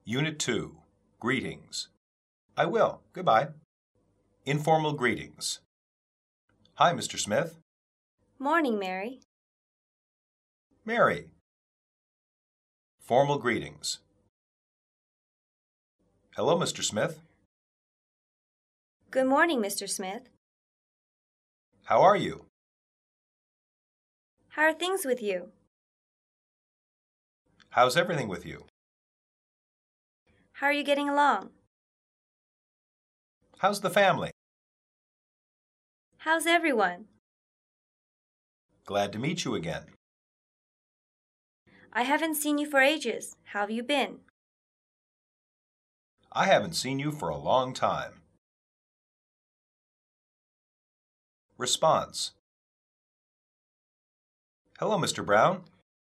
Unit 2, Greetings. I will. Goodbye. Informal greetings. Hi, Mr. Smith. Morning, Mary. Mary. Formal greetings. Hello, Mr. Smith. Good morning, Mr. Smith. How are you? How are things with you? How's everything with you? How are you getting along? How's the family? How's everyone? Glad to meet you again. I haven't seen you for ages. How have you been? I haven't seen you for a long time. Response. Hello, Mr. Brown.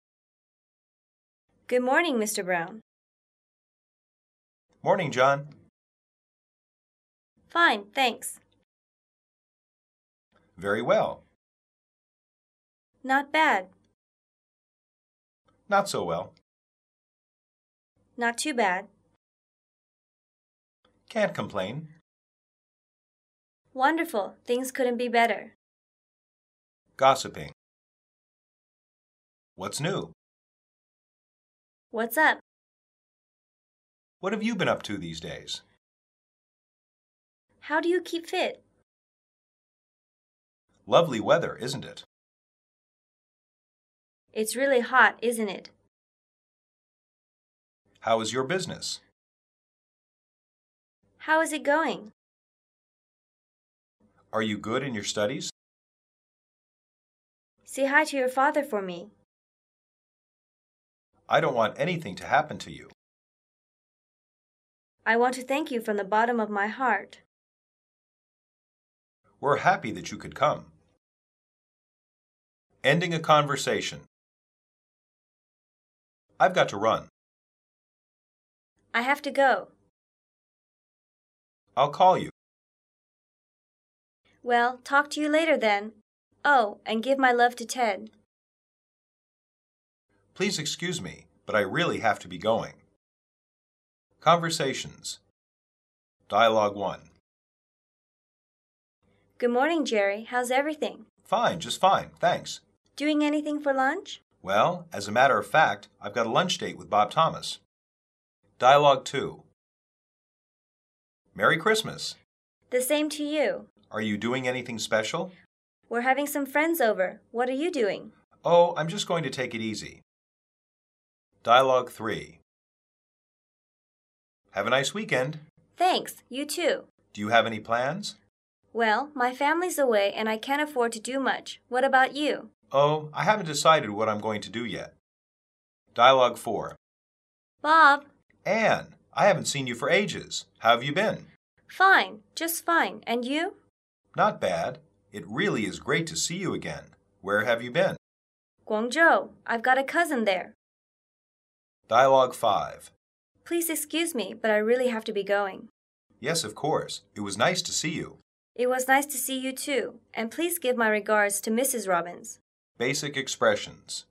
Good morning, Mr. Brown. Morning, John. Fine, thanks. Very well. Not bad. Not so well. Not too bad. Can't complain. Wonderful. Things couldn't be better. Gossiping. What's new? What's up? What have you been up to these days? How do you keep fit? Lovely weather, isn't it? It's really hot, isn't it? How is your business? How is it going? Are you good in your studies? Say hi to your father for me. I don't want anything to happen to you. I want to thank you from the bottom of my heart. We're happy that you could come. Ending a conversation. I've got to run. I have to go. I'll call you. Well, talk to you later then. Oh, and give my love to Ted. Please excuse me, but I really have to be going. Conversations. Dialogue 1. Good morning, Jerry. How's everything? Fine, just fine, thanks. Doing anything for lunch? Well, as a matter of fact, I've got a lunch date with Bob Thomas. Dialogue 2. Merry Christmas. The same to you. Are you doing anything special? We're having some friends over. What are you doing? Oh, I'm just going to take it easy. Dialogue 3. Have a nice weekend. Thanks, you too. Do you have any plans? Well, my family's away and I can't afford to do much. What about you? Oh, I haven't decided what I'm going to do yet. Dialogue 4. Bob. Anne, I haven't seen you for ages. How have you been? Fine, just fine. And you? Not bad. It really is great to see you again. Where have you been? Guangzhou. I've got a cousin there. Dialogue 5. Please excuse me, but I really have to be going. Yes, of course. It was nice to see you. It was nice to see you too. And please give my regards to Mrs. Robbins. Basic expressions.